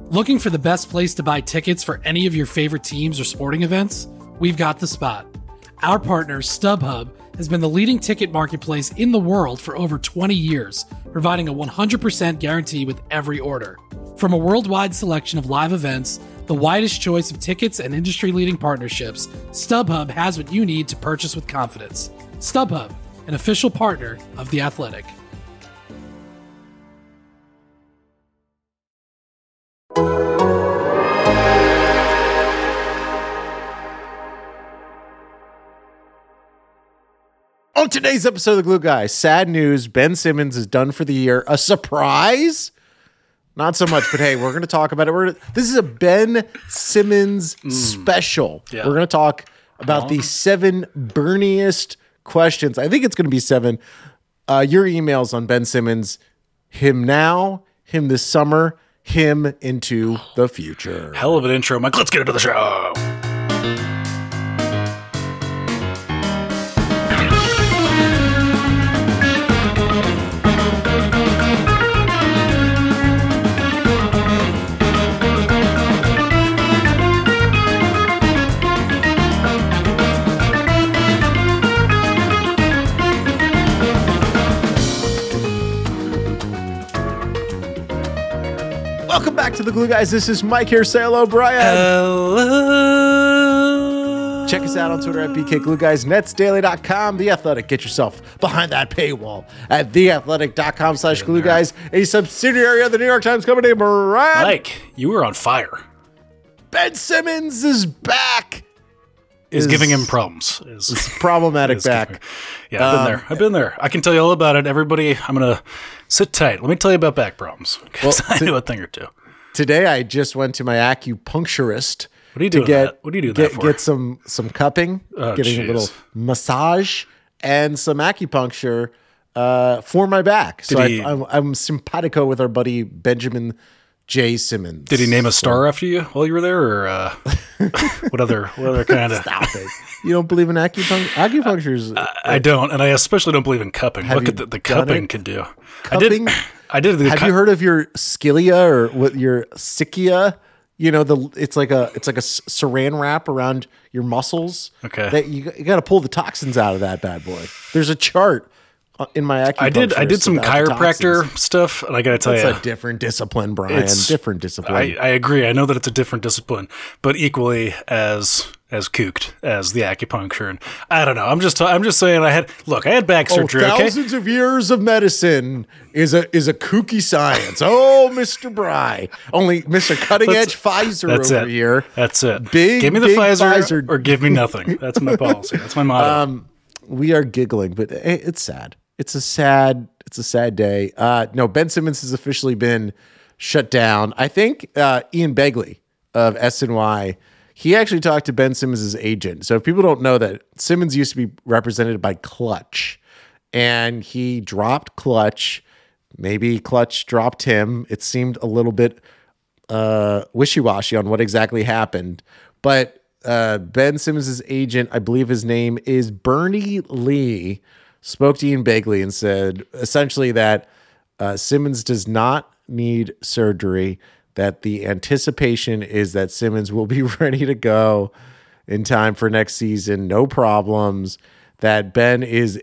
Looking for the best place to buy tickets for any of your favorite teams or sporting events? We've got the spot. Our partner, StubHub, has been the leading ticket marketplace in the world for over 20 years, providing a 100% guarantee with every order. From a worldwide selection of live events, the widest choice of tickets and industry-leading partnerships, StubHub has what you need to purchase with confidence. StubHub, an official partner of The Athletic. On today's episode of The Glue Guy, sad news, Ben Simmons is done for the year. A surprise? Not so much, but hey, we're going to talk about it. This is a Ben Simmons special. Yeah. We're going to talk about the 7 burniest questions. I think it's going to be 7. Your emails on Ben Simmons, him now, him this summer, him into the future. Hell of an intro, Mike. Let's get into the show. Welcome back to The Glue Guys. This is Mike here. Say hello, Brian. Hello. Check us out on Twitter at BKGlueGuys, netsdaily.com, The Athletic. Get yourself behind that paywall at theathletic.com/GlueGuys, a subsidiary of the New York Times company. Brian. Mike, you were on fire. Ben Simmons is back. Is giving him problems. Is problematic back. Yeah, I've been there. I can tell you all about it. Everybody, I'm going to sit tight. Let me tell you about back problems. Because I know a thing or two. Today, I just went to my acupuncturist. What are you doing that? What are you doing that for? Get some cupping, getting a little massage, and some acupuncture for my back. I'm simpatico with our buddy Benjamin J. Simmons. Did he name a star after you while you were there, or what other kind of? Stop it! You don't believe in acupuncture? Acupuncture I don't, and I especially don't believe in cupping. Look at the cupping can do. Cupping? I did. Have you heard of your scilia or what your scicia? You know, it's like a saran wrap around your muscles. Okay, that you got to pull the toxins out of that bad boy. There's a chart in my acupuncture. I did some chiropractor stuff, and I got to tell you, it's a different discipline, Brian. Different discipline. I agree. I know that it's a different discipline, but equally as kooked as the acupuncture. And I don't know. I'm just saying. I had back surgery. Thousands of years of medicine is a kooky science. Oh, Mr. Bry, only Mr. Cutting Edge Pfizer over here. That's it. Give me the Pfizer or give me nothing. That's my policy. That's my motto. We are giggling, but it's sad. It's a sad day. No, Ben Simmons has officially been shut down. I think Ian Begley of SNY, he actually talked to Ben Simmons' agent. So if people don't know that, Simmons used to be represented by Clutch, and he dropped Clutch. Maybe Clutch dropped him. It seemed a little bit wishy-washy on what exactly happened. But Ben Simmons' agent, I believe his name is Bernie Lee, spoke to Ian Begley and said essentially that Simmons does not need surgery, that the anticipation is that Simmons will be ready to go in time for next season, no problems, that Ben is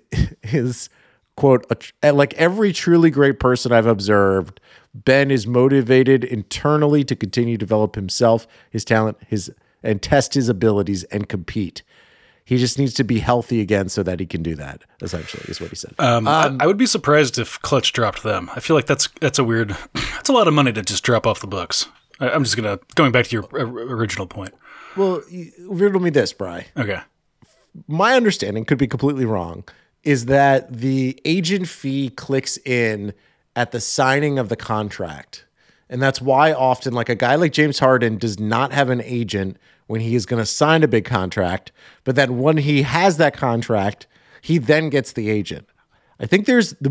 quote, like every truly great person I've observed, Ben is motivated internally to continue to develop himself, his talent, and test his abilities and compete. He just needs to be healthy again so that he can do that, essentially, is what he said. I would be surprised if Clutch dropped them. I feel like that's a weird, that's a lot of money to just drop off the books. I'm just going back to your original point. Well, riddle me this, Bri. Okay. My understanding, could be completely wrong, is that the agent fee clicks in at the signing of the contract. And that's why often, like a guy like James Harden does not have an agent when he is going to sign a big contract, but then when he has that contract, he then gets the agent. I think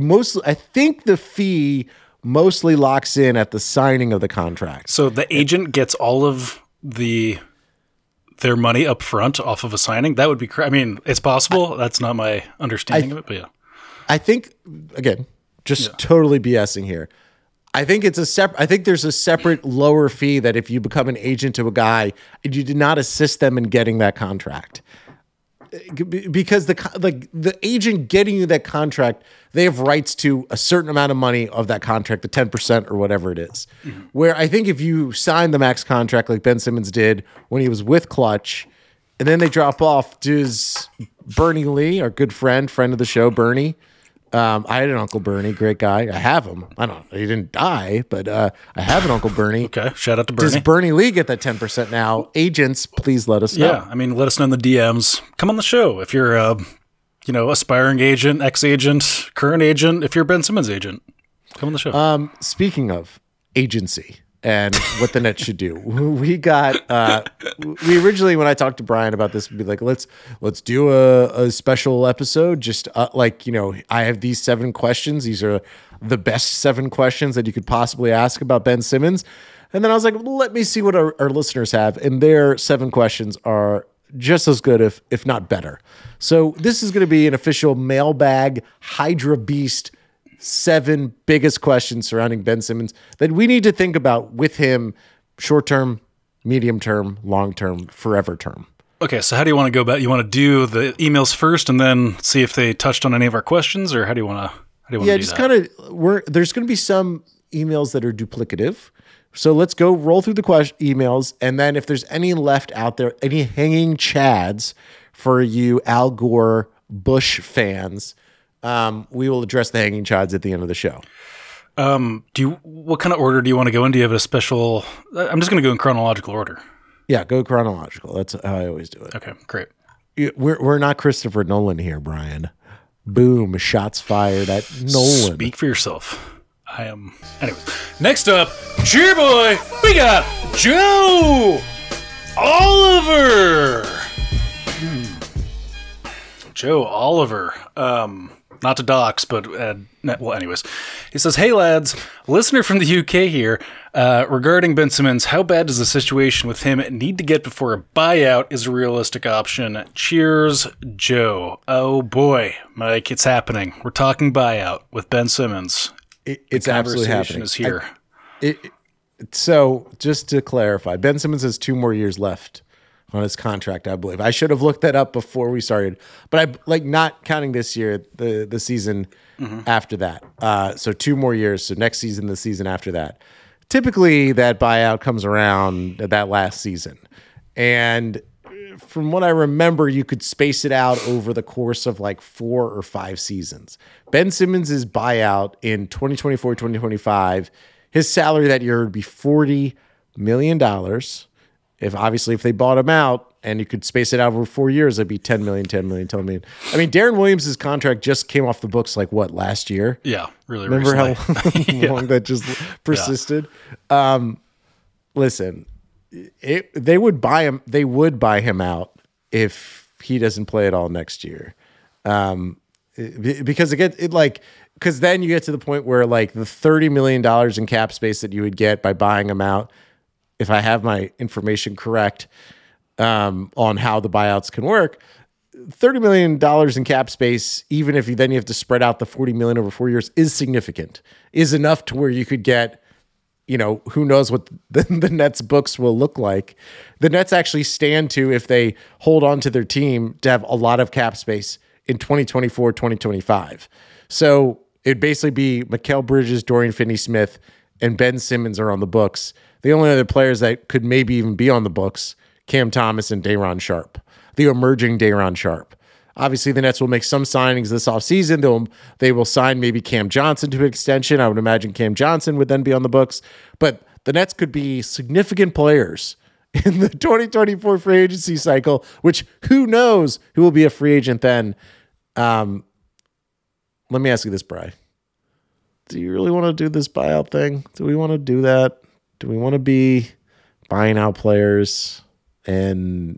the fee mostly locks in at the signing of the contract. So the agent gets all of their money up front off of a signing? That would be I mean, it's possible. That's not my understanding of it, but yeah. I think, again, totally BSing here. I think I think there's a separate lower fee that if you become an agent to a guy and you did not assist them in getting that contract. Because the agent getting you that contract, they have rights to a certain amount of money of that contract, the 10% or whatever it is. Mm-hmm. Where I think if you sign the max contract like Ben Simmons did when he was with Clutch, and then they drop off, does Bernie Lee, our good friend of the show, Bernie. I had an Uncle Bernie, great guy. I have him. He didn't die, but I have an Uncle Bernie. Okay, shout out to Bernie. Does Bernie Lee get that 10% now? Agents, please let us know. Yeah, I mean, let us know in the DMs. Come on the show if you're, aspiring agent, ex-agent, current agent. If you're Ben Simmons' agent, come on the show. Speaking of agency and what the Nets should do, we originally, when I talked to Brian about this, would be like, let's do a special episode. Just I have these 7 questions. These are the best 7 questions that you could possibly ask about Ben Simmons. And then I was like, well, let me see what our listeners have. And their 7 questions are just as good, if not better. So this is going to be an official mailbag Hydra Beast 7 biggest questions surrounding Ben Simmons that we need to think about with him short term, medium term, long term, forever term. Okay, so how do you want to go about? You want to do the emails first and then see if they touched on any of our questions, or how do you want to? do just kind of. There's going to be some emails that are duplicative, so let's go roll through the emails, and then if there's any left out there, any hanging chads for you Al Gore Bush fans. We will address the hanging chads at the end of the show. What kind of order do you want to go in? Do you have a special? I'm just going to go in chronological order. Yeah, go chronological. That's how I always do it. Okay, great. We're not Christopher Nolan here, Brian. Boom, shots fired at Nolan. Speak for yourself. I am. Anyways, next up, cheer boy, we got Joe Oliver. Joe Oliver. Not to dox, but anyways. He says, hey lads, listener from the UK here. Regarding Ben Simmons, how bad does the situation with him need to get before a buyout is a realistic option? Cheers, Joe. Oh boy, Mike, it's happening. We're talking buyout with Ben Simmons. It's absolutely happening. Is here. So just to clarify, Ben Simmons has 2 more years left on his contract, I believe. I should have looked that up before we started, but I not counting this year, the season after that. So 2 more years. So next season, the season after that. Typically, that buyout comes around that last season, and from what I remember, you could space it out over the course of like 4 or 5 seasons. Ben Simmons' buyout in 2024, 2025, his salary that year would be $40 million. If they bought him out and you could space it out over 4 years, it'd be 10 million. I mean, Darren Williams' contract just came off the books last year? Yeah, really. Remember recently. how long that just persisted? Yeah. Listen, they would buy him out if he doesn't play at all next year. Because because then you get to the point where the $30 million in cap space that you would get by buying him out, if I have my information correct on how the buyouts can work, $30 million in cap space, even if you have to spread out the $40 million over 4 years, is significant, is enough to where you could get, who knows what the Nets books will look like. The Nets actually stand to, if they hold on to their team, to have a lot of cap space in 2024, 2025. So it'd basically be Mikal Bridges, Dorian Finney-Smith, and Ben Simmons are on the books. The only other players that could maybe even be on the books, Cam Thomas and Day'Ron Sharpe, the emerging Day'Ron Sharpe. Obviously, the Nets will make some signings this offseason. They will sign maybe Cam Johnson to an extension. I would imagine Cam Johnson would then be on the books. But the Nets could be significant players in the 2024 free agency cycle, which who knows who will be a free agent then. Let me ask you this, Bri. Do you really want to do this buyout thing? Do we want to do that? Do we want to be buying out players? And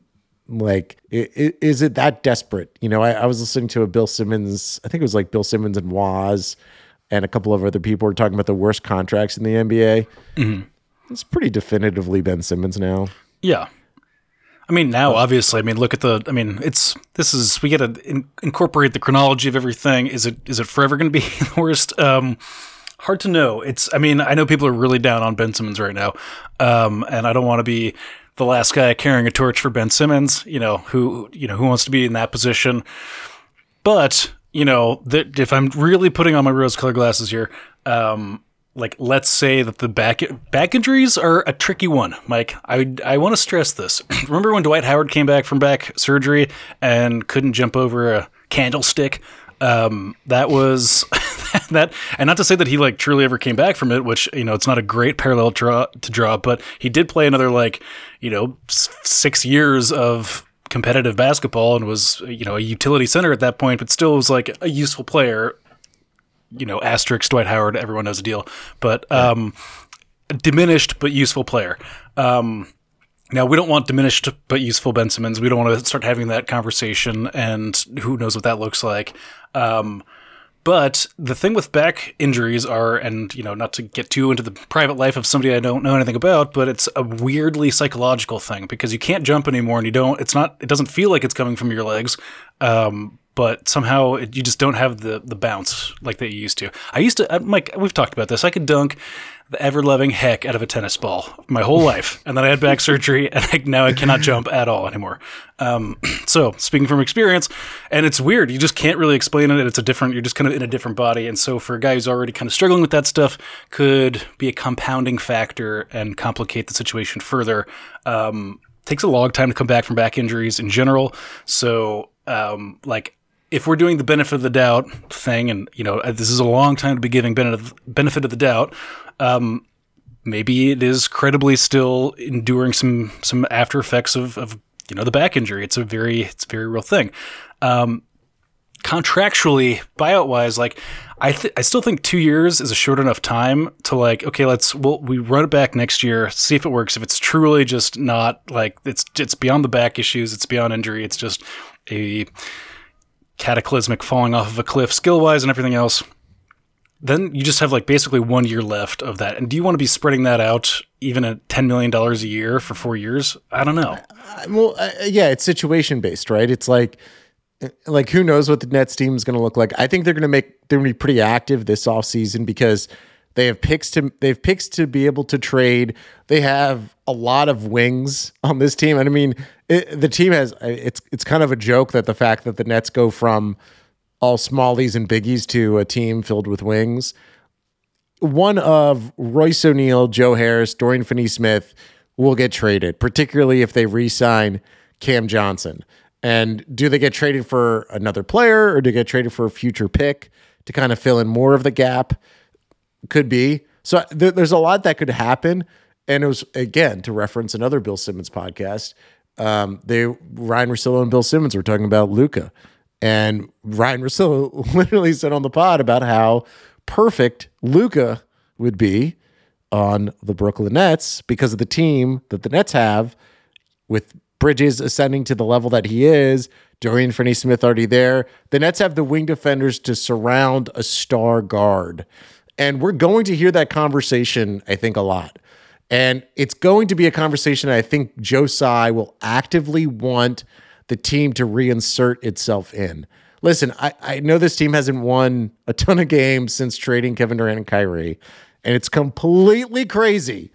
is it that desperate? I was listening to a Bill Simmons, I think it was Bill Simmons and Waz and a couple of other people were talking about the worst contracts in the NBA. Mm-hmm. It's pretty definitively Ben Simmons now. Yeah. I mean, now, obviously, look at we got to incorporate the chronology of everything. Is it forever going to be the worst? hard to know. I mean, I know people are really down on Ben Simmons right now, and I don't want to be the last guy carrying a torch for Ben Simmons. Who wants to be in that position? But if I'm really putting on my rose-colored glasses here, let's say that the back injuries are a tricky one, Mike. I want to stress this. Remember when Dwight Howard came back from back surgery and couldn't jump over a candlestick? That was that, and not to say that he truly ever came back from it, which it's not a great parallel to draw, but he did play another 6 years of competitive basketball and was a utility center at that point, but still was a useful player. Asterisk Dwight Howard, everyone knows the deal, but diminished but useful player. Now, we don't want diminished but useful Ben Simmons. We don't want to start having that conversation, and who knows what that looks like. But the thing with back injuries are, and not to get too into the private life of somebody I don't know anything about, but it's a weirdly psychological thing because you can't jump anymore, and it doesn't feel like it's coming from your legs. But somehow you just don't have the bounce like that you used to. Mike, we've talked about this. I could dunk the ever-loving heck out of a tennis ball my whole life. And then I had back surgery, and now I cannot jump at all anymore. So speaking from experience, and it's weird. You just can't really explain it. You're just kind of in a different body. And so for a guy who's already kind of struggling with that stuff, could be a compounding factor and complicate the situation further. Takes a long time to come back from back injuries in general. So, if we're doing the benefit of the doubt thing, and this is a long time to be giving benefit of the doubt, maybe it is credibly still enduring some after effects of the back injury. It's a very real thing. Contractually, buyout wise, I still think 2 years is a short enough time to we run it back next year, see if it works. If it's truly just not it's beyond the back issues, it's beyond injury, it's just a cataclysmic falling off of a cliff skill-wise and everything else, then you just have basically 1 year left of that. And do you want to be spreading that out even at $10 million a year for 4 years? I don't know. Yeah, it's situation-based, right? It's who knows what the Nets team is going to look like. I think they're going to be pretty active this offseason because they have picks to be able to trade. They have a lot of wings on this team. And I mean, the team has, it's kind of a joke that the fact that the Nets go from all smallies and biggies to a team filled with wings. One of Royce O'Neal, Joe Harris, Dorian Finney-Smith will get traded, particularly if they re-sign Cam Johnson. And do they get traded for another player or do they get traded for a future pick to kind of fill in more of the gap? Could be. So there's a lot that could happen. And it was, again, to reference another Bill Simmons podcast, Ryan Russillo and Bill Simmons were talking about Luka. And Ryan Russillo literally said on the pod about how perfect Luka would be on the Brooklyn Nets because of the team that the Nets have, with Bridges ascending to the level that he is, Dorian Finney-Smith already there. The Nets have the wing defenders to surround a star guard. And we're going to hear that conversation, I think, a lot. And it's going to be a conversation I think Joe Tsai will actively want the team to reinsert itself in. Listen, I know this team hasn't won a ton of games since trading Kevin Durant and Kyrie, and it's completely crazy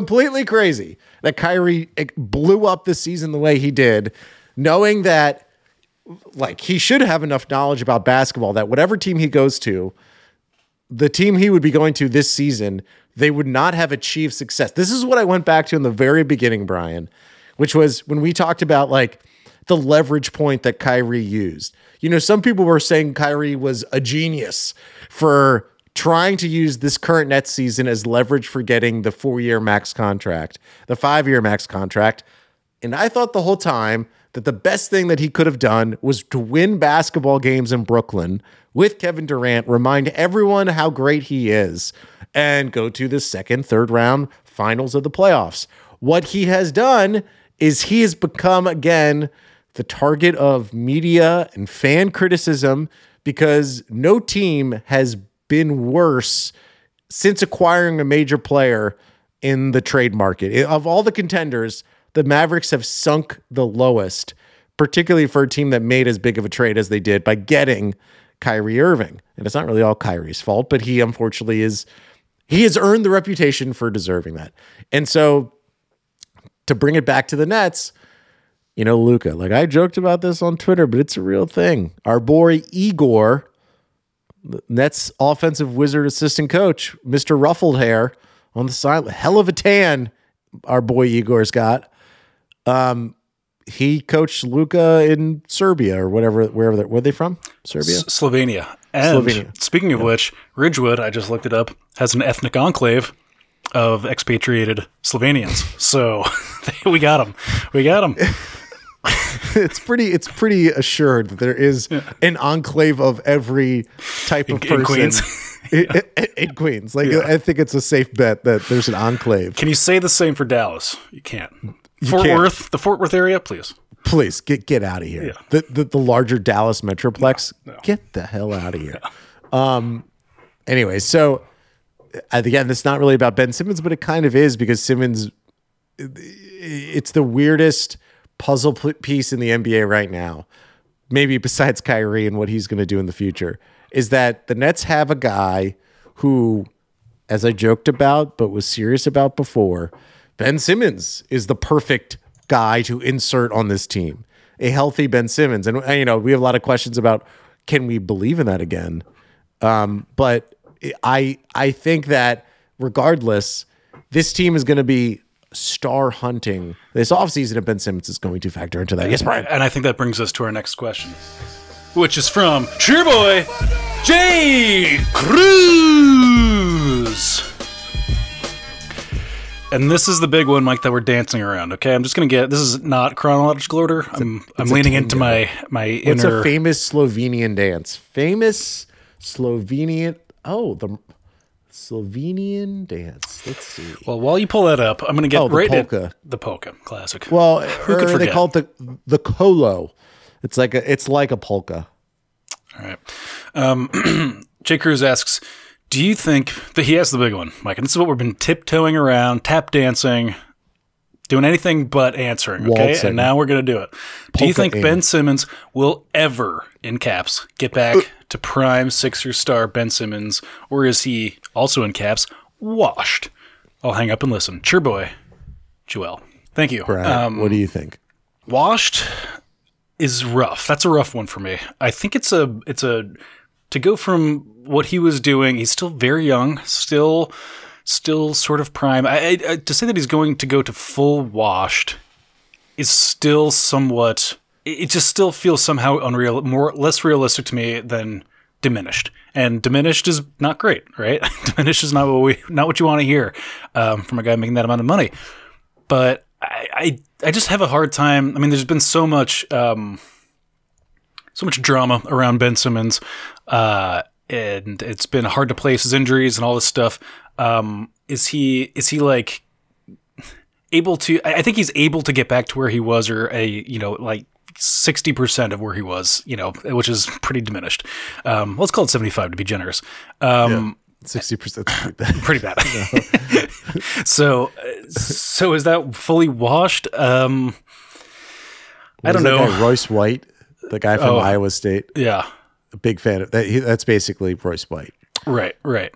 that Kyrie blew up this season the way he did, knowing that he should have enough knowledge about basketball that whatever team he goes to, the team he would be going to this season, they would not have achieved success. This is what I went back to in the very beginning, Brian, which was when we talked about the leverage point that Kyrie used. Some people were saying Kyrie was a genius for trying to use this current Nets season as leverage for getting the 4-year max contract, the 5-year max contract. And I thought the whole time that the best thing that he could have done was to win basketball games in Brooklyn with Kevin Durant, remind everyone how great he is, and go to the second, third round finals of the playoffs. What he has done is he has become, again, the target of media and fan criticism because no team has been worse since acquiring a major player in the trade market. Of all the contenders, the Mavericks have sunk the lowest, particularly for a team that made as big of a trade as they did by getting Kyrie Irving. And it's not really all Kyrie's fault, but he unfortunately he has earned the reputation for deserving that. And so to bring it back to the Nets, Luka, like I joked about this on Twitter, but it's a real thing. Our boy Igor, the Nets offensive wizard assistant coach, Mr. Ruffled Hair on the side, hell of a tan our boy Igor's got. He coached Luka in Serbia or wherever where are they from? Serbia? Slovenia. And speaking of which, Ridgewood, I just looked it up, has an ethnic enclave of expatriated Slovenians. So we got them. It's pretty assured that there is an enclave of every type of person in Queens. in Queens. I think it's a safe bet that there's an enclave. Can you say the same for Dallas? You can't. You Fort can't. Worth, the Fort Worth area, please. Please get out of here. Yeah. The larger Dallas metroplex. No. Get the hell out of here. Anyway, so again, it's not really about Ben Simmons, but it kind of is because Simmons. It's the weirdest puzzle piece in the NBA right now. Maybe besides Kyrie and what he's going to do in the future, is that the Nets have a guy who, as I joked about but was serious about before, Ben Simmons is the perfect guy to insert on this team. A healthy Ben Simmons. And, we have a lot of questions about, can we believe in that again? But I think that regardless, this team is going to be star hunting this offseason, and Ben Simmons is going to factor into that. Yes, Brian. And I think that brings us to our next question, which is from Cheerboy Jay Cruz. And this is the big one, Mike, that we're dancing around. Okay, I'm just gonna this is not chronological order. I'm leaning into my inner. What's a famous Slovenian dance? Famous Slovenian. Oh, the Slovenian dance. Let's see. Well, while you pull that up, I'm gonna get right polka. at the polka classic. Well, who could forget? They call it the kolo. It's like a polka. All right. Jay Cruz asks, do you think that he has the big one, Mike? And this is what we've been tiptoeing around, tap dancing, doing anything but answering. Okay. Waltzing. And now we're going to do it. Do you think Ben Simmons will ever, in caps, get back to prime Sixer star Ben Simmons? Or is he, also in caps, washed? I'll hang up and listen. Cheerboy, Joel. Thank you. Brian, what do you think? Washed is rough. That's a rough one for me. I think it's a to go from what he was doing. He's still very young, still sort of prime. To say that he's going to go to full washed is still somewhat. It just still feels somehow unreal, less realistic to me than diminished. And diminished is not great, right? Diminished is not what you want to hear from a guy making that amount of money. But I just have a hard time. I mean, there's been so much drama around Ben Simmons, and it's been hard to place his injuries and all this stuff. Is he like able to? I think he's able to get back to where he was, or like 60% of where he was, which is pretty diminished. Let's call it 75 to be generous. 60%. Pretty bad. So is that fully washed? I don't know. Guy, Royce White, the guy from Iowa State. Yeah. A big fan of that. That's basically Royce White. Right.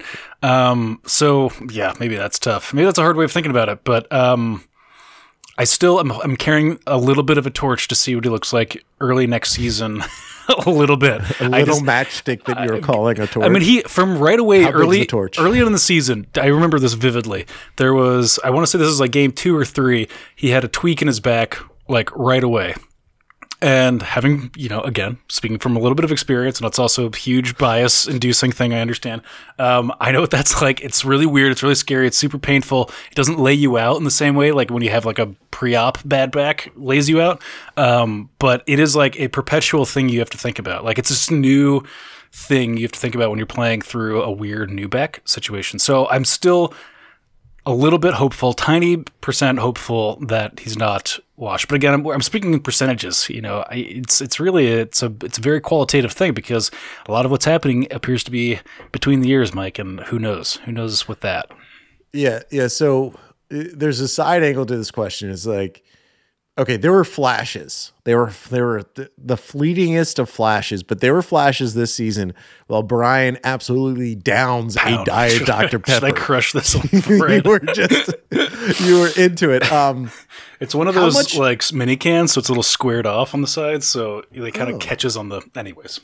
So yeah, maybe that's tough. Maybe that's a hard way of thinking about it, but I'm carrying a little bit of a torch to see what he looks like early next season. A little bit. A little matchstick that you're calling a torch. I mean, he from right away early on in the season. I remember this vividly. There was, I want to say this is like game 2 or 3. He had a tweak in his back like right away. And having, again, speaking from a little bit of experience, and it's also a huge bias-inducing thing, I understand. I know what that's like. It's really weird. It's really scary. It's super painful. It doesn't lay you out in the same way, like when you have like a pre-op bad back lays you out. But it is like a perpetual thing you have to think about. Like it's this new thing you have to think about when you're playing through a weird new back situation. So I'm still a little bit hopeful, tiny percent hopeful that he's not washed. But again, I'm speaking in percentages. It's a very qualitative thing because a lot of what's happening appears to be between the ears, Mike, and who knows with that. Yeah. So there's a side angle to this question. It's like, Okay, there were flashes. They were the fleetingest of flashes, but there were flashes this season while Brian absolutely downs a Diet Dr. Pepper. Should I crush this on you were just you were into it. It's one of those like mini cans, so it's a little squared off on the sides, so it kind of catches on the. Anyways,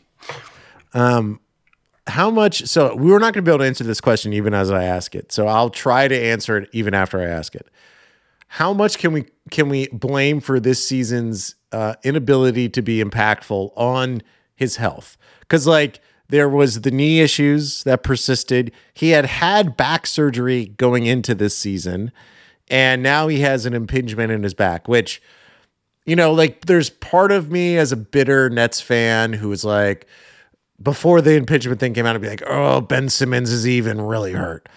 how much? So we were not going to be able to answer this question even as I ask it. So I'll try to answer it even after I ask it. How much can we blame for this season's inability to be impactful on his health? Because like there was the knee issues that persisted. He had back surgery going into this season, and now he has an impingement in his back. Which, like there's part of me as a bitter Nets fan who was like, before the impingement thing came out, I'd be like, oh, Ben Simmons is even really hurt,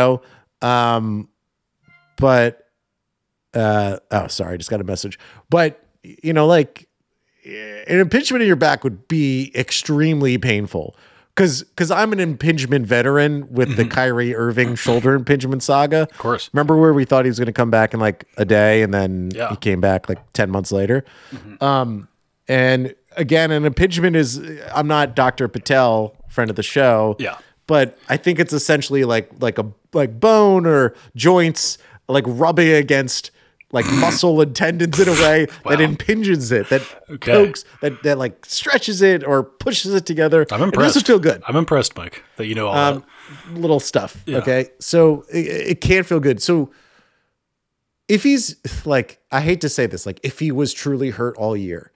but. Sorry, I just got a message. But, like an impingement in your back would be extremely painful because I'm an impingement veteran with the Kyrie Irving shoulder impingement saga. Of course. Remember where we thought he was going to come back in like a day and then he came back like 10 months later. And again, an impingement I'm not Dr. Patel, friend of the show. Yeah. But I think it's essentially like bone or joints, like rubbing against like muscle and tendons in a way that impinges it, that coax, that like stretches it or pushes it together. I'm impressed. It doesn't feel good. I'm impressed, Mike, that you know all that. Little stuff. Yeah. Okay. So it can't feel good. So if he's like, I hate to say this, like if he was truly hurt all year,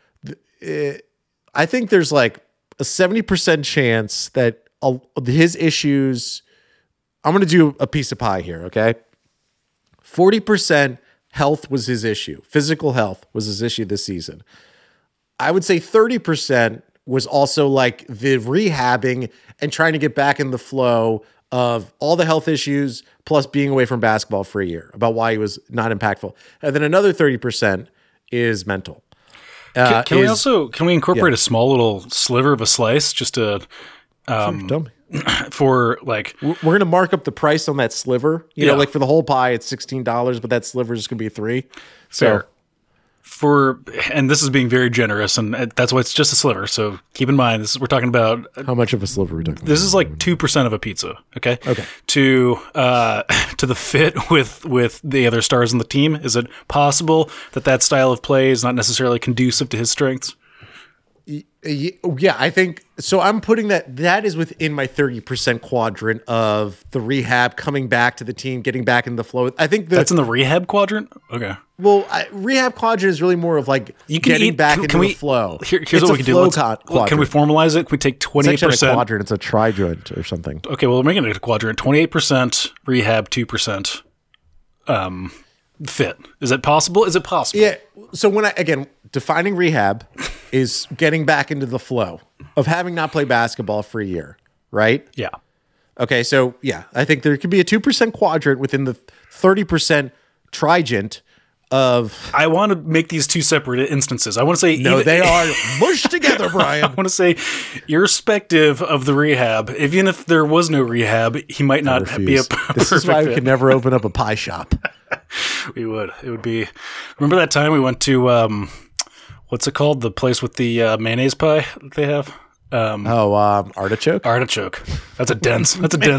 I think there's like a 70% chance that his issues, I'm going to do a piece of pie here. Okay. 40% health was his issue. Physical health was his issue this season. I would say 30% was also like the rehabbing and trying to get back in the flow of all the health issues plus being away from basketball for a year, about why he was not impactful. And then another 30% is mental. Can we incorporate a small little sliver of a slice just to for like we're gonna mark up the price on that sliver, like for the whole pie it's $16, but that sliver is gonna be $3. Fair. And this is being very generous, and that's why it's just a sliver. So keep in mind, we're talking about how much of a sliver are we talking about? This is like 2% of a pizza. Okay. To the fit with the other stars on the team, is it possible that style of play is not necessarily conducive to his strengths? Yeah, I think so. I'm putting that is within my 30% quadrant of the rehab, coming back to the team, getting back in the flow. I think that's in the rehab quadrant. Okay. Well, rehab quadrant is really more of like getting back into the flow. Here's what we can do. Can we formalize it? Can we take 28%? Quadrant. It's a tridrant or something. Okay, well, we're making it a quadrant. 28% rehab, 2% fit. Is it possible? Yeah. So defining rehab is getting back into the flow of having not played basketball for a year, right? Yeah. Okay, so yeah, I think there could be a 2% quadrant within the 30% trigent of... I want to make these two separate instances. I want to say... No, they are mushed together, Brian. I want to say, irrespective of the rehab, even if there was no rehab, he might not be a perfect This is why we could never open up a pie shop. We would. It would be... Remember that time we went to... what's it called? The place with the mayonnaise pie that they have? Artichoke? Artichoke. That's a dense.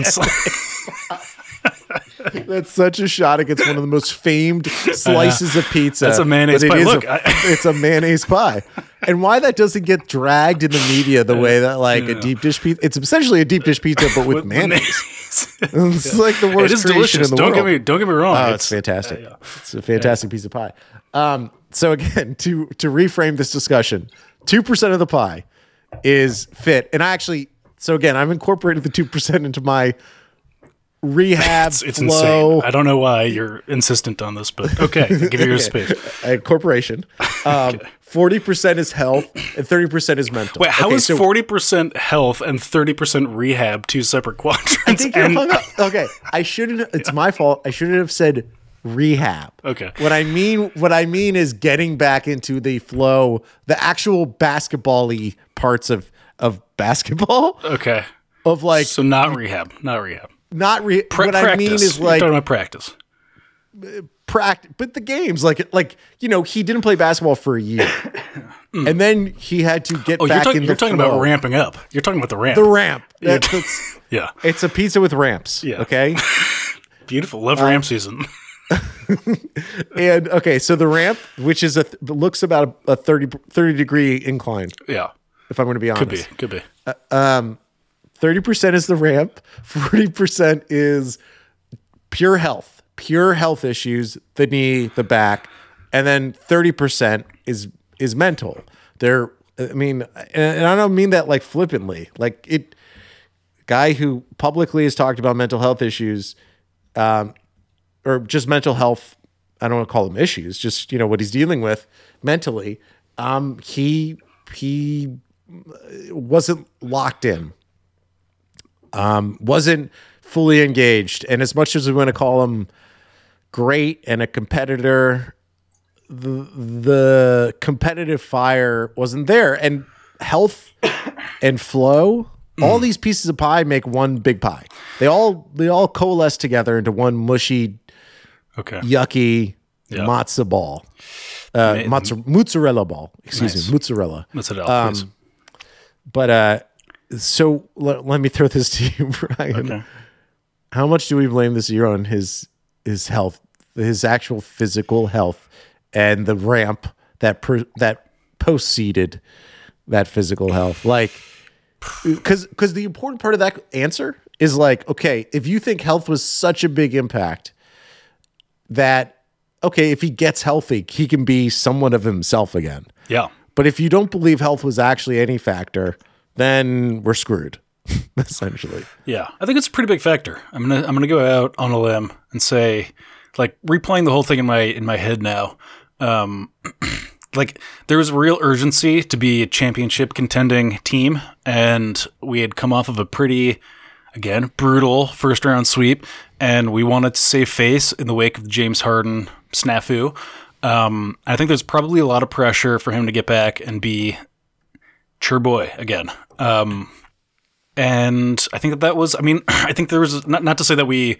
That's such a shot against one of the most famed slices of pizza. That's a mayonnaise pie. Look, it's a mayonnaise pie. And why that doesn't get dragged in the media the way that a deep dish pizza, it's essentially a deep dish pizza, but with mayonnaise. It's like the worst creation in the world. Don't get me wrong. Oh, it's fantastic. It's a fantastic piece of pie. So again, to reframe this discussion, 2% of the pie is fit. And I'm incorporating the 2% into my rehab it's flow. Insane. I don't know why you're insistent on this, but okay, I'll give you your space. Corporation. 40% is health and 30% is mental. Wait, how is 40% health and 30% rehab two separate quadrants? I think you're hung up. Okay, it's my fault. I shouldn't have said rehab. Okay. What I mean is getting back into the flow, the actual basketball-y parts of basketball. Okay. Of like, so not rehab. What practice. I mean is like, you're talking about practice. practice, but the games, like he didn't play basketball for a year, and then he had to get back in. You're talking about ramping up. You're talking about the ramp. The ramp. Yeah, it's a pizza with ramps. Yeah. Okay. Beautiful. Love ramp season. And okay, so the ramp, which is looks about a 30 degree incline. Yeah. If I'm going to be honest, Could be. 30% is the ramp. 40% is pure health issues, the knee, the back, and then 30% is mental. And I don't mean that like flippantly. Like guy who publicly has talked about mental health issues, or just mental health. I don't want to call them issues. Just what he's dealing with mentally. He wasn't locked in. Wasn't fully engaged. And as much as we want to call him great and a competitor, the competitive fire wasn't there. And health and flow, all these pieces of pie make one big pie. They all coalesce together into one mushy, yucky matzo ball. Mozzarella ball. Excuse me. Mozzarella. Mozzarella, please. But so let me throw this to you, Brian. Okay. How much do we blame this year on his health, his actual physical health, and the ramp that post-seeded that physical health? Like, because the important part of that answer is like, okay, if you think health was such a big impact that, okay, if he gets healthy, he can be somewhat of himself again. Yeah. But if you don't believe health was actually any factor, then we're screwed, essentially. Yeah, I think it's a pretty big factor. I'm gonna go out on a limb and say, like, replaying the whole thing in my head now. Like, there was real urgency to be a championship contending team, and we had come off of a pretty, again, brutal first round sweep, and we wanted to save face in the wake of the James Harden snafu. I think there's probably a lot of pressure for him to get back and be Chur boy again. And I think that was, I think there was, not to say that we,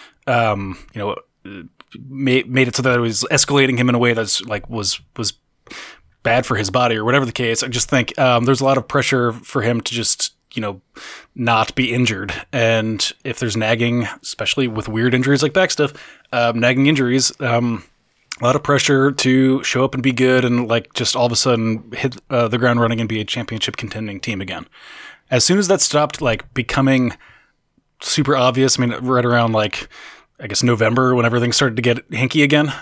made it so that it was escalating him in a way that's like, was bad for his body or whatever the case. I just think, there's a lot of pressure for him to just, not be injured. And if there's nagging, especially with weird injuries like back stuff, nagging injuries, a lot of pressure to show up and be good and like just all of a sudden hit the ground running and be a championship contending team again. As soon as that stopped like becoming super obvious, right around like, I guess November when everything started to get hinky again,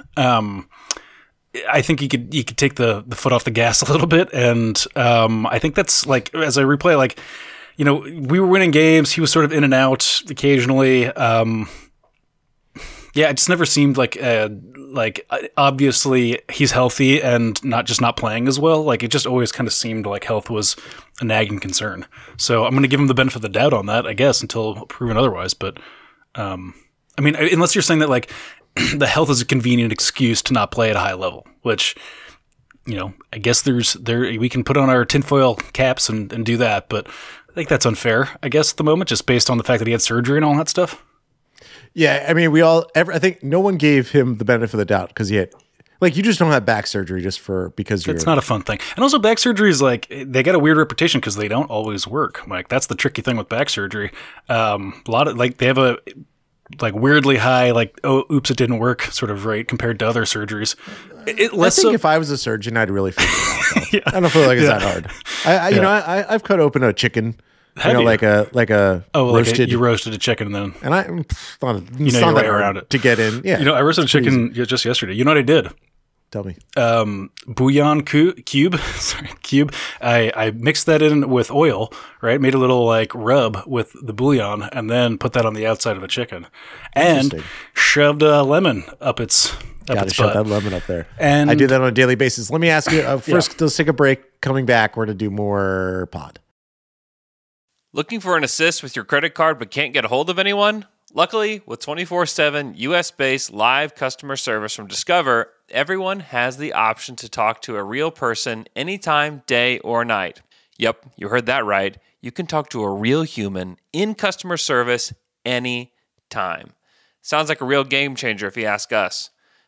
I think you could take the foot off the gas a little bit. And I think that's like, as I replay, like, we were winning games. He was sort of in and out occasionally. Yeah, it just never seemed like obviously he's healthy and not playing as well. Like, it just always kind of seemed like health was a nagging concern. So I'm going to give him the benefit of the doubt on that, I guess, until proven otherwise. But unless you're saying that like the health is a convenient excuse to not play at a high level, which, I guess we can put on our tinfoil caps and do that. But I think that's unfair, I guess, at the moment, just based on the fact that he had surgery and all that stuff. Yeah, I think no one gave him the benefit of the doubt because he had, like, you just don't have back surgery because it's not a fun thing. And also back surgery is like, they got a weird reputation because they don't always work. Like, that's the tricky thing with back surgery. A lot of, like, they have a, like, weirdly high, like, oh, oops, it didn't work sort of rate compared to other surgeries. If I was a surgeon, I'd really figure it out. Yeah. I don't feel like it's that hard. I've cut open a chicken. Like a roasted. You roasted a chicken and then, and I thought it's not that around it to get in. Yeah, I roasted a chicken just yesterday. You know what I did? Tell me. Bouillon cube. I mixed that in with oil, right? Made a little like rub with the bouillon, and then put that on the outside of the chicken, and shoved a lemon up its. Gotta shove that lemon up there. And I do that on a daily basis. Let me ask you first. Let's take a break. Coming back, we're gonna do more pod. Looking for an assist with your credit card but can't get a hold of anyone? Luckily, with 24/7 US-based live customer service from Discover, everyone has the option to talk to a real person anytime, day or night. Yep, you heard that right. You can talk to a real human in customer service anytime. Sounds like a real game changer if you ask us.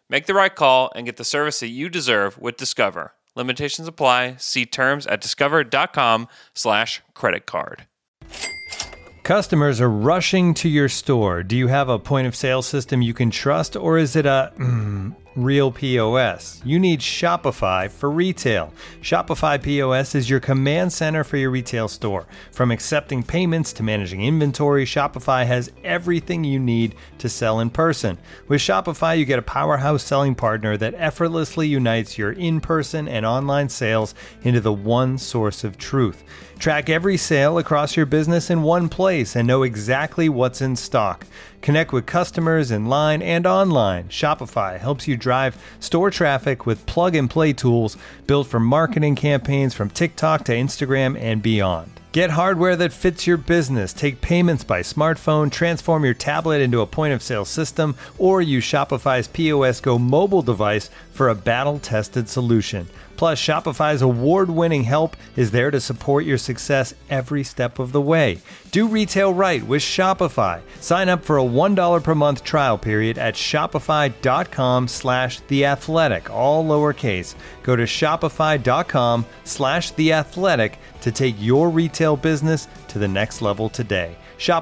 Make the right call and get the service that you deserve with Discover. Limitations apply. See terms at discover.com/creditcard. Customers are rushing to your store. Do you have a point of sale system you can trust, or is it a real POS? You need Shopify for retail. Shopify POS is your command center for your retail store. From accepting payments to managing inventory, Shopify has everything you need to sell in person. With Shopify, you get a powerhouse selling partner that effortlessly unites your in-person and online sales into the one source of truth. Track every sale across your business in one place and know exactly what's in stock. Connect with customers in line and online. Shopify helps you drive store traffic with plug-and-play tools built for marketing campaigns from TikTok to Instagram and beyond. Get hardware that fits your business. Take payments by smartphone, transform your tablet into a point-of-sale system, or use Shopify's POS Go mobile device for a battle-tested solution. Plus, Shopify's award-winning help is there to support your success every step of the way. Do retail right with Shopify. Sign up for a $1 per month trial period at shopify.com/theathletic, all lowercase. Go to shopify.com/theathletic to take your retail business to the next level today.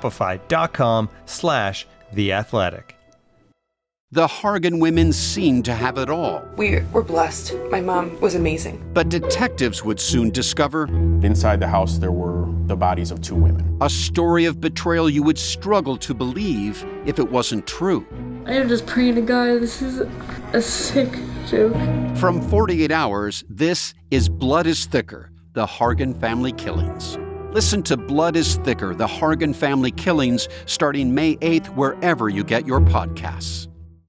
Shopify.com/theathletic. The Hargan women seemed to have it all. We were blessed. My mom was amazing. But detectives would soon discover inside the house there were the bodies of 2 women. A story of betrayal you would struggle to believe if it wasn't true. I am just praying to God, this is a sick joke. From 48 Hours, this is Blood is Thicker, the Hargan Family Killings. Listen to Blood is Thicker, the Hargan Family Killings, starting May 8th, wherever you get your podcasts.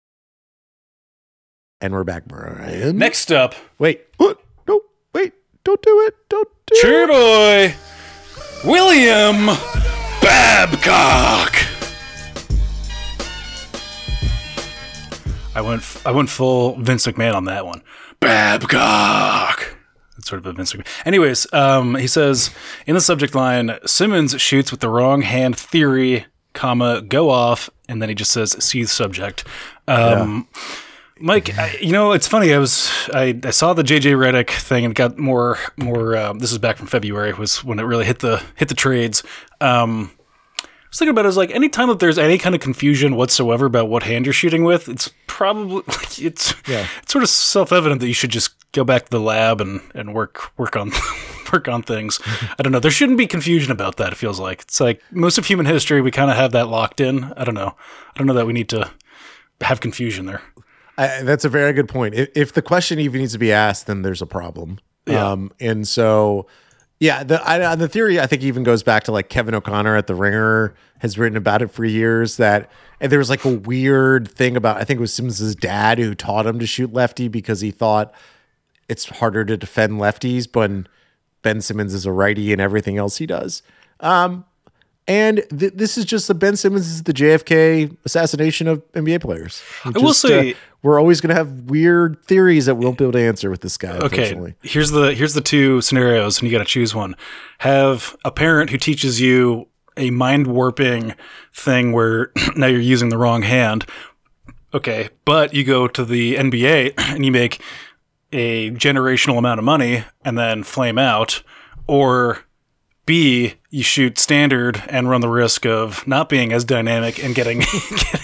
And we're back, Brian. Next up. Wait. What? No, wait. Don't do it. Don't do Cheer boy. William Babcock. I went full Vince McMahon on that one. Babcock. That's sort of a Vince McMahon. Anyways, he says, in the subject line, Simmons shoots with the wrong hand theory, comma, go off, and then he just says, see the subject. Mike, it's funny. I saw the JJ Redick thing and got more. This is back from February, was when it really hit the trades. I was thinking about it. I was like, anytime that there's any kind of confusion whatsoever about what hand you're shooting with, it's probably it's sort of self-evident that you should just go back to the lab and work on things. I don't know. There shouldn't be confusion about that. It feels like it's like most of human history. We kind of have that locked in. I don't know that we need to have confusion there. That's a very good point. If the question even needs to be asked, then there's a problem. Yeah. And so, the theory, I think, even goes back to like Kevin O'Connor at The Ringer has written about it for years. And there was like a weird thing about, I think it was Simmons' dad who taught him to shoot lefty because he thought it's harder to defend lefties when Ben Simmons is a righty and everything else he does. And this is just Ben Simmons is the JFK assassination of NBA players. I will say we're always going to have weird theories that we won't be able to answer with this guy. Okay, here's the two scenarios, and you got to choose one. Have a parent who teaches you a mind warping thing where now you're using the wrong hand. Okay, but you go to the NBA and you make a generational amount of money and then flame out, or B, you shoot standard and run the risk of not being as dynamic and getting to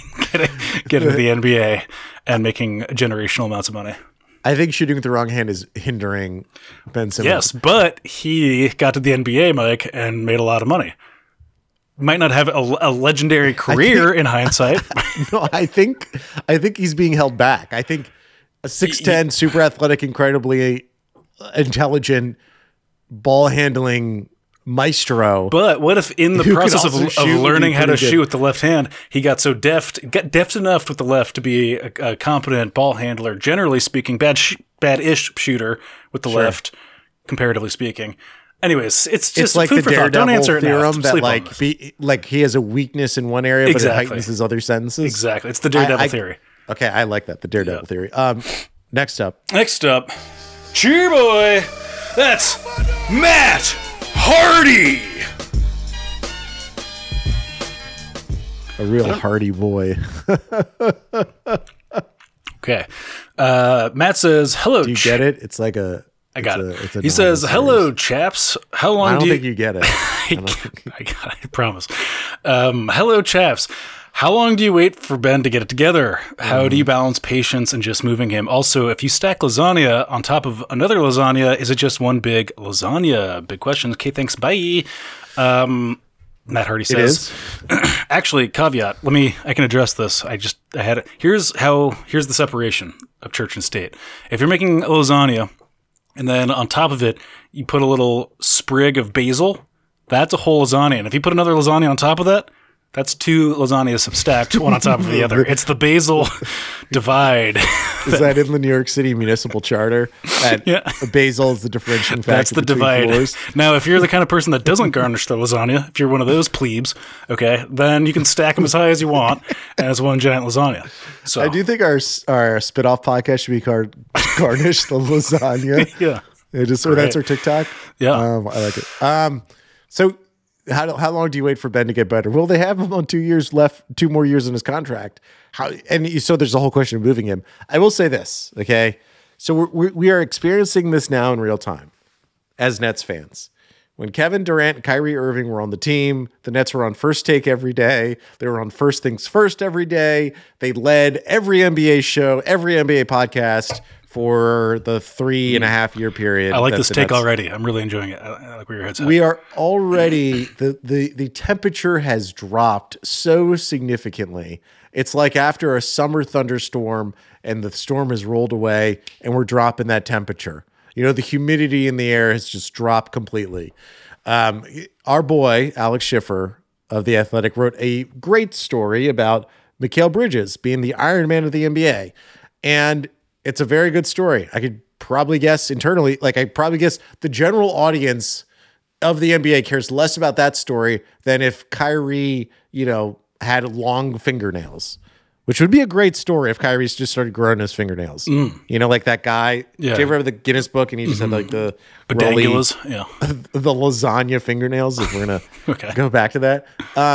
the NBA and making generational amounts of money. I think shooting with the wrong hand is hindering Ben Simmons. Yes, but he got to the NBA, Mike, and made a lot of money. Might not have a legendary career in hindsight. No, I think he's being held back. I think a 6'10", super athletic, incredibly intelligent, ball handling maestro. But what if in the process of learning how to shoot with the left hand, he got so deft enough with the left to be a competent ball handler, generally speaking, bad-ish shooter with the left, comparatively speaking. Anyways, it's just like food the for thought. Don't answer Daredevil it now. theorem that he has a weakness in one area, but it heightens his other sentences. Exactly. It's the Daredevil theory. Okay, I like that. The Daredevil theory. Next up, cheer boy. That's Matt Hardy. A real hardy boy. Okay. Matt says, hello. Do you get it? It's like a. I got it. It's a He says, novel hello, series. chaps. How long I don't do you... think you get it. I got it, I promise. Hello, chaps. How long do you wait for Ben to get it together? How do you balance patience and just moving him? Also, if you stack lasagna on top of another lasagna, is it just one big lasagna? Big question. Okay, thanks. Bye. Matt Hardy says, actually, caveat. I can address this. Here's the separation of church and state. If you're making a lasagna and then on top of it, you put a little sprig of basil, that's a whole lasagna. And if you put another lasagna on top of that, that's two lasagnas stacked, one on top of the other. It's the basil divide. Is that in the New York City Municipal Charter? Basil is the differentiating factor. That's the between divide. floors. Now, if you're the kind of person that doesn't garnish the lasagna, if you're one of those plebes, okay, then you can stack them as high as you want, and it's one giant lasagna. So I do think our spinoff podcast should be called Garnish the Lasagna. Yeah. That's our TikTok. Yeah. I like it. So how long do you wait for Ben to get better? Well, they have him on 2 years left, 2 more years in his contract. So there's a whole question of moving him. I will say this, okay? So we are experiencing this now in real time as Nets fans. When Kevin Durant and Kyrie Irving were on the team, the Nets were on First Take every day. They were on First Things First every day. They led every NBA show, every NBA podcast for the 3.5 year period. I like this take already. I'm really enjoying it. I like where your head's at. We are already, the temperature has dropped so significantly. It's like after a summer thunderstorm and the storm has rolled away and we're dropping that temperature. The humidity in the air has just dropped completely. Our boy, Alex Schiffer of The Athletic, wrote a great story about Mikal Bridges being the Iron Man of the NBA. And it's a very good story. I could probably guess internally, the general audience of the NBA cares less about that story than if Kyrie, had long fingernails, which would be a great story if Kyrie's just started growing his fingernails. Like that guy. Yeah. Do you ever have the Guinness book and he just had like the Pedangulas? Yeah. the lasagna fingernails, if we're going to go back to that.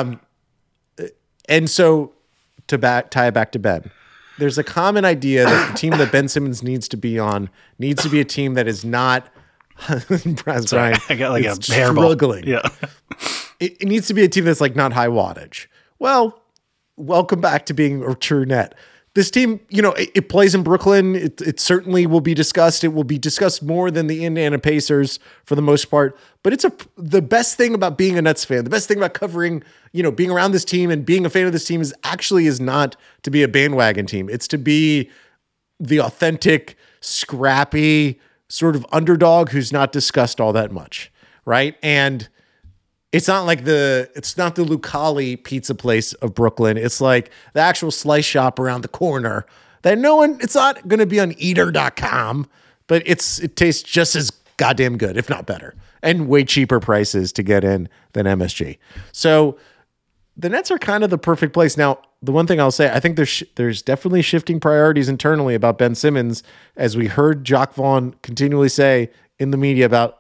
And so to tie it back to Ben, there's a common idea that the team that Ben Simmons needs to be on needs to be a team that is not Sorry, I got like a hairball. Struggling. Yeah. It needs to be a team that's like not high wattage. Well, welcome back to being a true net. This team, it plays in Brooklyn. It certainly will be discussed. It will be discussed more than the Indiana Pacers for the most part. But the best thing about being a Nets fan, the best thing about covering, being around this team and being a fan of this team is not to be a bandwagon team. It's to be the authentic, scrappy sort of underdog who's not discussed all that much, right? And it's not the Lucali pizza place of Brooklyn. It's like the actual slice shop around the corner that it's not going to be on eater.com, but it tastes just as goddamn good, if not better, and way cheaper prices to get in than MSG. So the Nets are kind of the perfect place. Now, the one thing I'll say, I think there's definitely shifting priorities internally about Ben Simmons, as we heard Jacques Vaughn continually say in the media about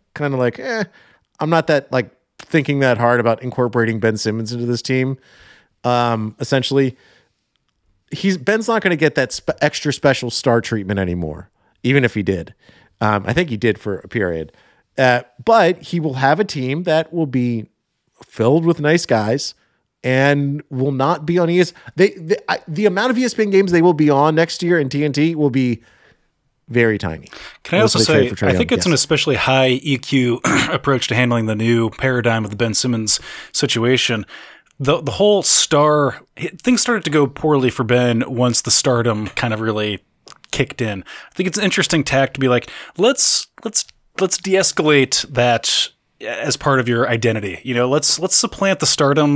I'm not that thinking that hard about incorporating Ben Simmons into this team. Essentially, Ben's not going to get that extra special star treatment anymore, even if he did. I think he did for a period. But he will have a team that will be filled with nice guys and will not be on ESPN. The amount of ESPN games they will be on next year in TNT will be very tiny. Can I also say, I think it's an especially high EQ approach to handling the new paradigm of the Ben Simmons situation. The whole things started to go poorly for Ben once the stardom kind of really kicked in. I think it's an interesting tack to be like, let's de-escalate that as part of your identity. Let's supplant the stardom,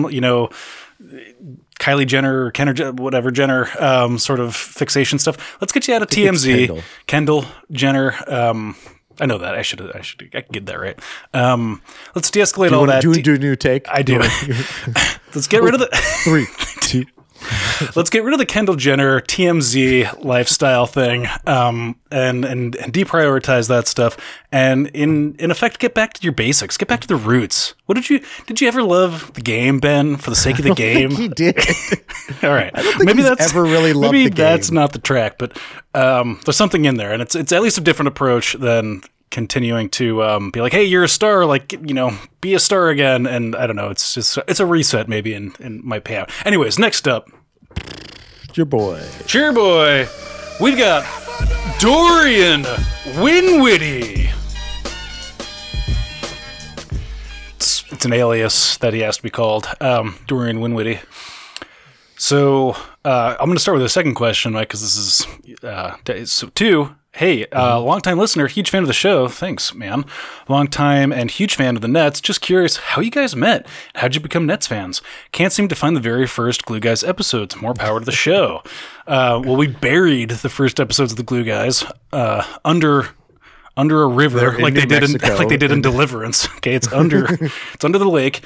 Kylie Jenner, Jenner, sort of fixation stuff. Let's get you out of TMZ. Kendall Jenner. I know that. I can get that right. Let's de-escalate all that. Do a new take? I do. Let's get rid of the 3, 2. Let's get rid of the Kendall Jenner TMZ lifestyle thing, and deprioritize that stuff, and in effect, get back to your basics. Get back to the roots. Did you ever love the game, Ben, for the sake of the game? He did. All right. I don't think maybe that's ever really loved the game. Maybe that's not the track, but there's something in there, and it's at least a different approach than continuing to be like, hey, you're a star, like, be a star again. And I don't know, it's a reset maybe and might pay out. Anyways, next up, Cheer boy. We've got Dorian Winwitty. It's an alias that he has to be called, Dorian Winwitty. So I'm going to start with the second question, Mike, because this is two. Hey, long-time listener, huge fan of the show. Thanks, man. Long-time and huge fan of the Nets. Just curious how you guys met. How'd you become Nets fans? Can't seem to find the very first Glue Guys episodes. More power to the show. Well, we buried the first episodes of the Glue Guys under a river, like they did in Deliverance. Okay, it's under the lake.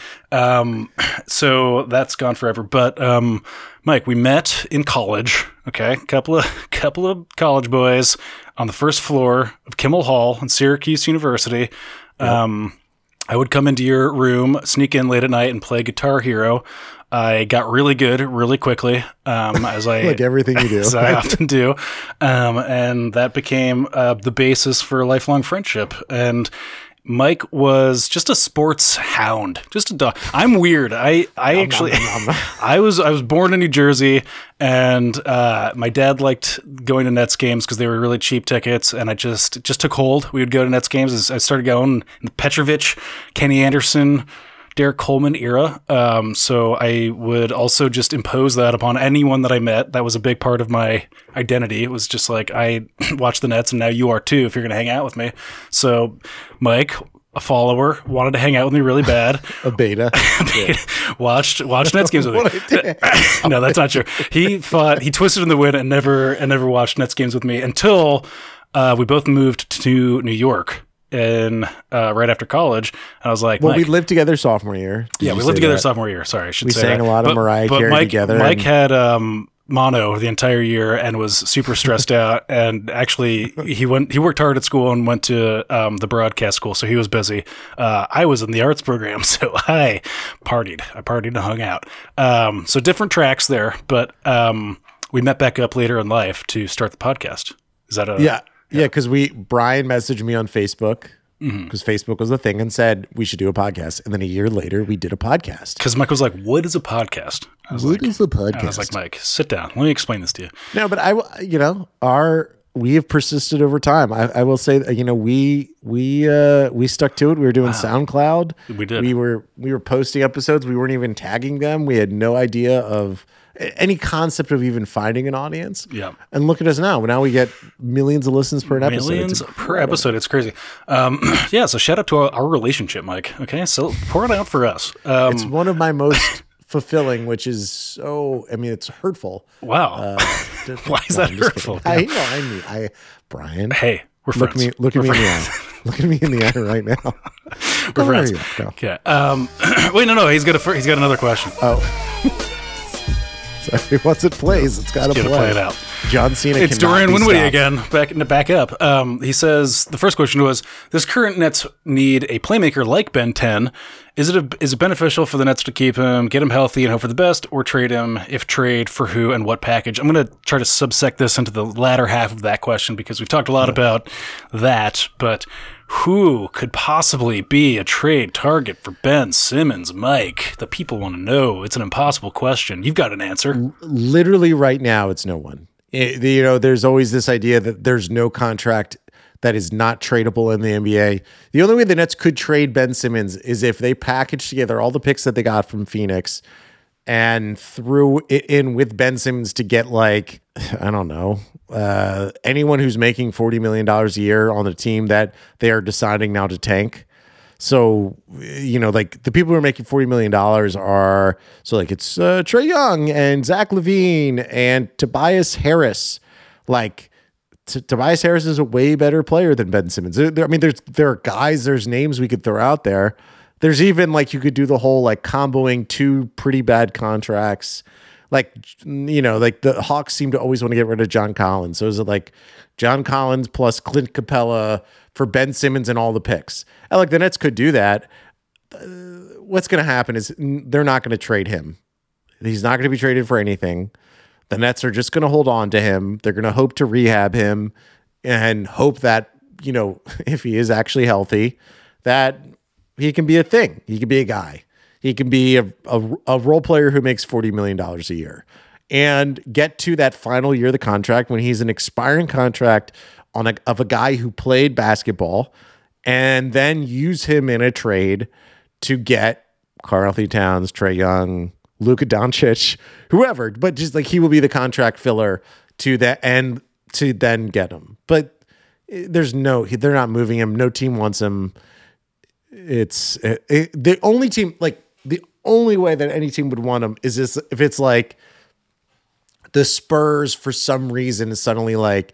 So that's gone forever. But Mike, we met in college. Okay, couple of college boys on the first floor of Kimmel Hall in Syracuse University. Yep. I would come into your room, sneak in late at night, and play Guitar Hero. I got really good really quickly, as I like everything you do, as I often do, and that became the basis for a lifelong friendship. And Mike was just a sports hound, just a dog. I'm weird. I was born in New Jersey, and my dad liked going to Nets games because they were really cheap tickets, and I just took hold. We would go to Nets games as I started going in the Petrovic, Kenny Anderson, Derek Coleman era. So I would also just impose that upon anyone that I met. That was a big part of my identity. It was just like, I watch the Nets and now you are too, if you're going to hang out with me. So Mike, a follower, wanted to hang out with me really bad. A beta. Watched Nets games with me. No, that's not true. He twisted in the wind and never watched Nets games with me until we both moved to New York. Right after college, and I was like, well, we lived together sophomore year. Yeah, we lived together sophore year. Sorry, I should say sang that. a lot of Mariah Carey together. Mike had mono the entire year and was super stressed out. And actually, he worked hard at school and went to the broadcast school, so he was busy. I was in the arts program, so I partied and hung out. So different tracks there, but we met back up later in life to start the podcast. Is that a Yeah, because Brian messaged me on Facebook, because Facebook was a thing, and said we should do a podcast. And then a year later, we did a podcast. Because Mike was like, what is a podcast? What is a podcast? I was like, Mike, sit down. Let me explain this to you. No, but we have persisted over time. I will say that, we stuck to it. We were doing SoundCloud. We did. We were posting episodes. We weren't even tagging them. We had no idea of any concept of even finding an audience. Yeah. And look at us now. Now we get millions of listens per episode. Millions per episode. It's crazy. So shout out to our relationship, Mike. Okay. So pour it out for us. It's one of my most fulfilling, which is it's hurtful. Wow. Why is that hurtful? Brian. Hey, we're friends. Look at me in the eye. Look at me in the eye right now. We're friends. Okay. Wait, no. He's got another question. Oh. Sorry, once it plays, it's got to play it out. John Cena. It's Dorian Winwitty again. Back up. He says the first question was: does current Nets need a playmaker like Ben 10? Is it beneficial for the Nets to keep him, get him healthy, and hope for the best, or trade him? If trade, for who and what package? I'm going to try to subsect this into the latter half of that question because we've talked a lot about that, but. Who could possibly be a trade target for Ben Simmons, Mike? The people want to know. It's an impossible question. You've got an answer. Literally right now, it's no one. There's always this idea that there's no contract that is not tradable in the NBA. The only way the Nets could trade Ben Simmons is if they package together all the picks that they got from Phoenix and threw it in with Ben Simmons to get anyone who's making $40 million a year on a team that they are deciding now to tank. So, the people who are making $40 million are, it's Trae Young and Zach LaVine and Tobias Harris. Tobias Harris is a way better player than Ben Simmons. There are guys, there's names we could throw out there. There's even you could do the whole comboing two pretty bad contracts. Like, like the Hawks seem to always want to get rid of John Collins. So is it like John Collins plus Clint Capella for Ben Simmons and all the picks? And like the Nets could do that. What's going to happen is they're not going to trade him. He's not going to be traded for anything. The Nets are just going to hold on to him. They're going to hope to rehab him and hope that, if he is actually healthy, that he can be a thing. He can be a guy. He can be a role player who makes $40 million a year and get to that final year of the contract when he's an expiring contract of a guy who played basketball, and then use him in a trade to get Karl-Anthony Towns, Trae Young, Luka Doncic, whoever, but just like he will be the contract filler to that and to then get him. But they're not moving him. No team wants him. It's the only team, like the only way that any team would want him is this, if it's like the Spurs for some reason is suddenly like,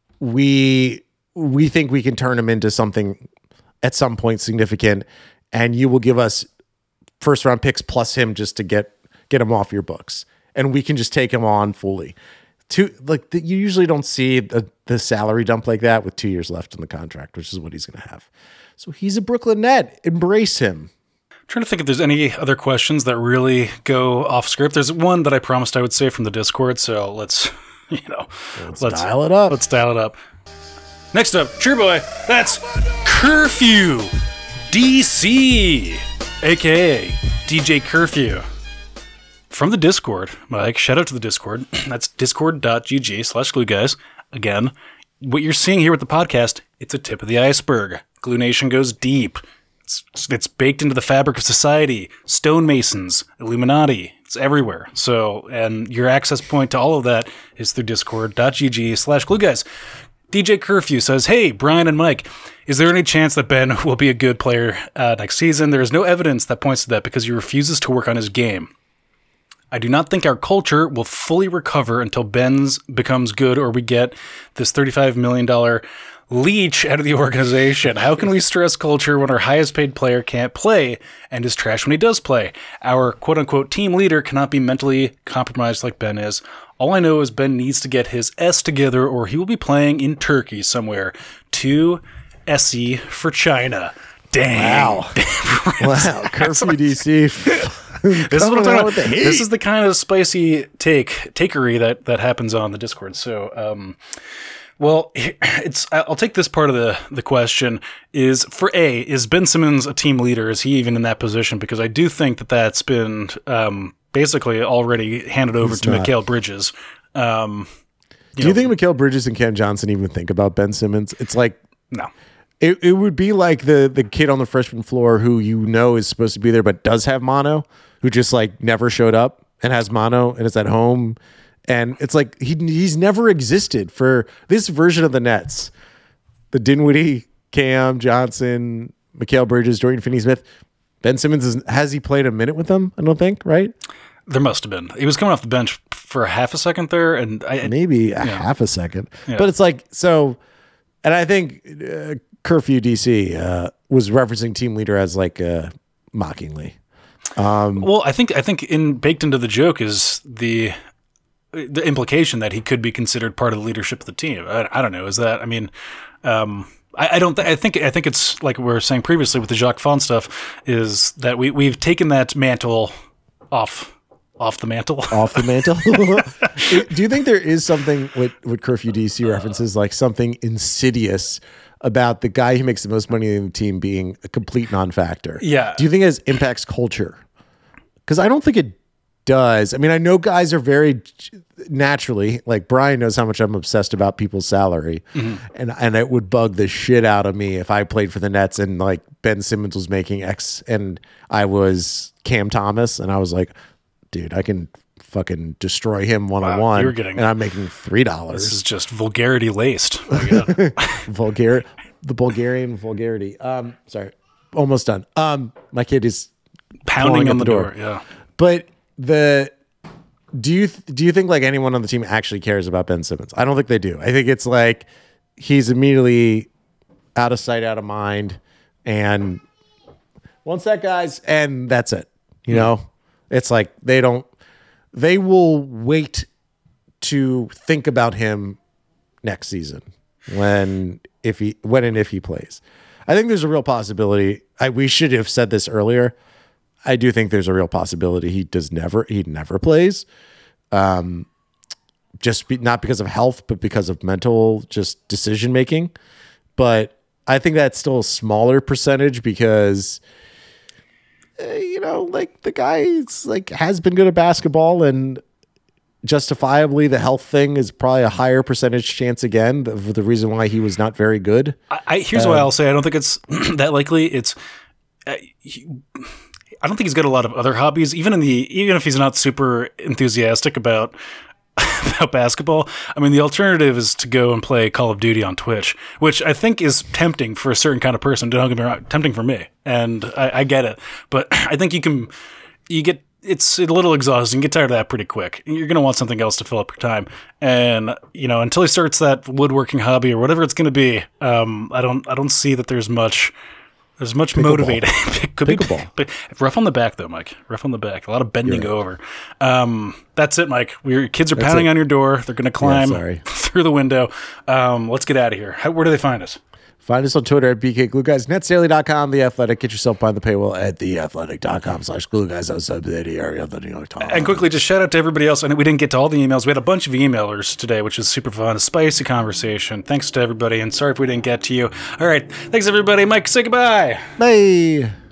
we think we can turn him into something at some point significant, and you will give us first round picks plus him just to get him off your books, and we can just take him on fully. You usually don't see the salary dump like that with 2 years left in the contract, which is what he's going to have. So he's a Brooklyn Net. Embrace him. Trying to think if there's any other questions that really go off script. There's one that I promised I would say from the Discord, so let's dial it up. Let's dial it up. Next up, Cheer Boy. That's Curfew DC, aka DJ Curfew. From the Discord, Mike, shout out to the Discord. That's discord.gg/glueguys. Again, what you're seeing here with the podcast, it's a tip of the iceberg. Glue Nation goes deep. It's baked into the fabric of society. Stonemasons, Illuminati, it's everywhere. So, and your access point to all of that is through discord.gg/glueguys. DJ Curfew says, hey, Brian and Mike, is there any chance that Ben will be a good player next season? There is no evidence that points to that because he refuses to work on his game. I do not think our culture will fully recover until Ben's becomes good or we get this $35 million leech out of the organization. How can we stress culture when our highest paid player can't play and is trash when he does play? Our quote-unquote team leader cannot be mentally compromised like Ben is. All I know is Ben needs to get his S together or he will be playing in Turkey somewhere. 2 SE for China. Dang. Wow. Wow. Curfew DC. This is what I'm talking about. This is the kind of spicy takery that happens on the Discord. So, I'll take this part of the question is Ben Simmons a team leader? Is he even in that position? Because I do think that's been basically already handed over to Mikal Bridges. Do you think Mikal Bridges and Cam Johnson even think about Ben Simmons? It's like, no. It would be like the kid on the freshman floor who is supposed to be there but does have mono, who just like never showed up and has mono and is at home. And it's like he's never existed for this version of the Nets. The Dinwiddie, Cam Johnson, Mikal Bridges, Dorian Finney-Smith. Ben Simmons, has he played a minute with them? I don't think, right? There must have been. He was coming off the bench for a half a second there. And maybe half a second. Yeah. But it's like, so, and I think Curfew DC was referencing team leader as like mockingly. Well, I think baked into the joke is the implication that he could be considered part of the leadership of the team. I don't know. Is that? I mean, I don't. I think it's like we were saying previously with the Jacques Font stuff. Is that we've taken that mantle off the mantle. Off the mantle. Do you think there is something with Curfew DC references, like something insidious about the guy who makes the most money in the team being a complete non-factor? Yeah. Do you think it impacts culture? Because I don't think it does. I mean, I know guys are very naturally, like Brian knows how much I'm obsessed about people's salary, and it would bug the shit out of me if I played for the Nets and like Ben Simmons was making X and I was Cam Thomas and I was like, dude, I can fucking destroy him one-on-one. You're getting, and I'm making $3. This is just vulgarity laced. The Bulgarian vulgarity. Sorry, almost done. My kid is pounding on the door. Yeah, but do you think like anyone on the team actually cares about Ben Simmons? I don't think they do. I think it's like he's immediately out of sight, out of mind, and one sec, guys, and that's it. You know, it's like they don't. they will wait to think about him next season when and if he plays. I think there's a real possibility. We should have said this earlier. I do think there's a real possibility he never plays. Not because of health, but because of mental just decision making. But I think that's still a smaller percentage because like the guy's like has been good at basketball, and justifiably the health thing is probably a higher percentage chance again of the reason why he was not very good. Here's why I'll say I don't think it's that likely. It's I don't think he's got a lot of other hobbies, even if he's not super enthusiastic about basketball. I mean, the alternative is to go and play Call of Duty on Twitch, which I think is tempting for a certain kind of person. Don't get me wrong, tempting for me, and I get it. But I think it's a little exhausting. You get tired of that pretty quick. You're going to want something else to fill up your time. And, until he starts that woodworking hobby or whatever it's going to be, I don't see that there's much motivating. Could Pickleball. be rough on the back though, Mike. Rough on the back. A lot of bending over. That's it, Mike. Your kids are pounding on your door. They're going to climb through the window. Let's get out of here. Where do they find us? Find us on Twitter at BKGlueGuys, netsdaily.com, The Athletic. Get yourself behind the paywall at theathletic.com/glueguys outside the area of the New York Times. And quickly, just shout out to everybody else. I know we didn't get to all the emails. We had a bunch of emailers today, which is super fun. A spicy conversation. Thanks to everybody, and sorry if we didn't get to you. All right. Thanks, everybody. Mike, say goodbye. Bye.